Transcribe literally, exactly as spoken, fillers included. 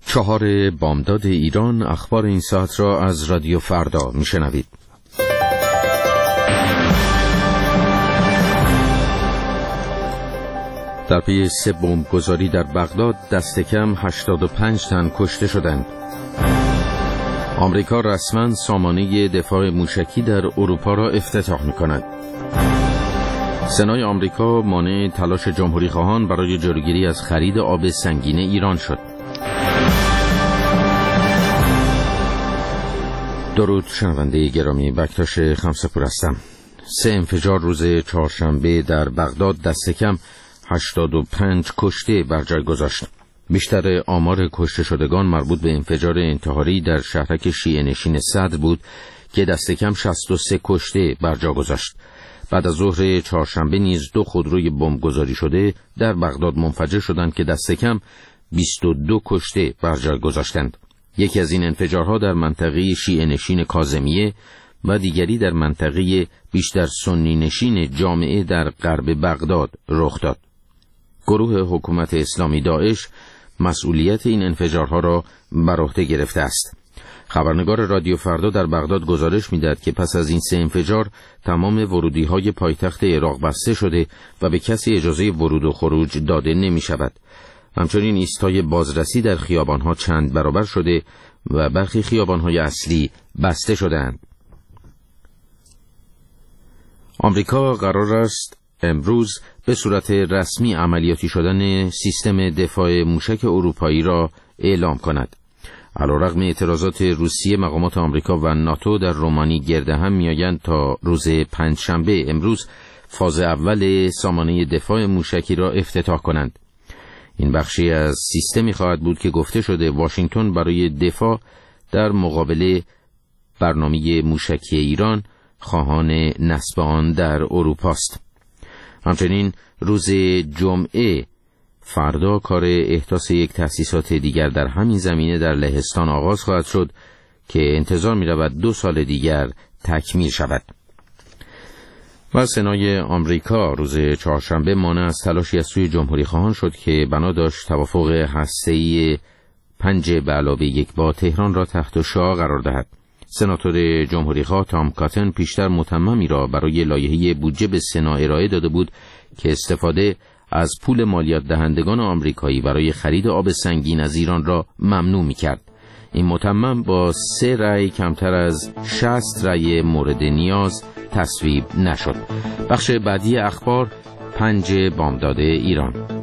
چهار بامداد ایران، اخبار این ساعت را از رادیو فردا میشنوید. در پی سه بمبگذاری در بغداد دست کم هشتاد و پنج تن کشته شدند. آمریکا رسما سامانه دفاع موشکی در اروپا را افتتاح می‌کند. سنای آمریکا مانع تلاش جمهوری خواهان برای جلوگیری از خرید آب سنگین ایران شد. درود شنونده گرامی، بکتاش خمسه‌پور هستم. سه انفجار روز چهارشنبه در بغداد دست کم هشتاد و پنج کشته بر جای گذاشت. بیشتر آمار کشته شدگان مربوط به انفجار انتحاری در شهرک شیعه نشین صدر بود که دست کم شصت و سه کشته بر جا گذاشت. بعد از ظهر چهارشنبه نیز دو خودروی بمبگذاری شده در بغداد منفجر شدند که دست کم بیست و دو کشته بر جای گذاشتند. یکی از این انفجارها در منطقه شیعه نشین کاظمیه و دیگری در منطقه بیشتر سنی نشین جامعه در غرب بغداد رخ داد. گروه حکومت اسلامی داعش مسئولیت این انفجارها را بر عهده گرفته است. خبرنگار رادیو فردا در بغداد گزارش می‌دهد که پس از این سه انفجار تمام ورودی‌های پایتخت عراق بسته شده و به کسی اجازه ورود و خروج داده نمی‌شود. همچنین ایستای بازرسی در خیابان‌ها چند برابر شده و برخی خیابان‌های اصلی بسته شده‌اند. آمریکا قرار است امروز به صورت رسمی عملیاتی شدن سیستم دفاع موشک اروپایی را اعلام کند. علیرغم اعتراضات روسیه، مقامات آمریکا و ناتو در رومانی گرد هم میآیند تا روز پنجشنبه امروز فاز اول سامانه دفاع موشکی را افتتاح کنند. این بخشی از سیستمی خواهد بود که گفته شده واشنگتن برای دفاع در مقابل برنامه موشکی ایران خواهان نصب آن در اروپا است. همچنین روز جمعه فردا کار احداث یک تأسیسات دیگر در همین زمینه در لهستان آغاز خواهد شد که انتظار می رود دو سال دیگر تکمیل شود. و سنای آمریکا روز چهارشنبه مانع از تلاشی از سوی جمهوری خواهان شد که بنا داشت توافق هسته‌ای پنج به علاوه یک با تهران را تحت شعاع قرار دهد. سناتور جمهوری خواه تام کاتن پیشتر متممی را برای لایحه بودجه به سنا ارائه داده بود که استفاده از پول مالیات دهندگان آمریکایی برای خرید آب سنگین از ایران را ممنوع می‌کرد. این متمم با سه رأی کمتر از شصت رأی مورد نیاز تصویب نشد. بخش بعدی اخبار، پنج بامداد ایران.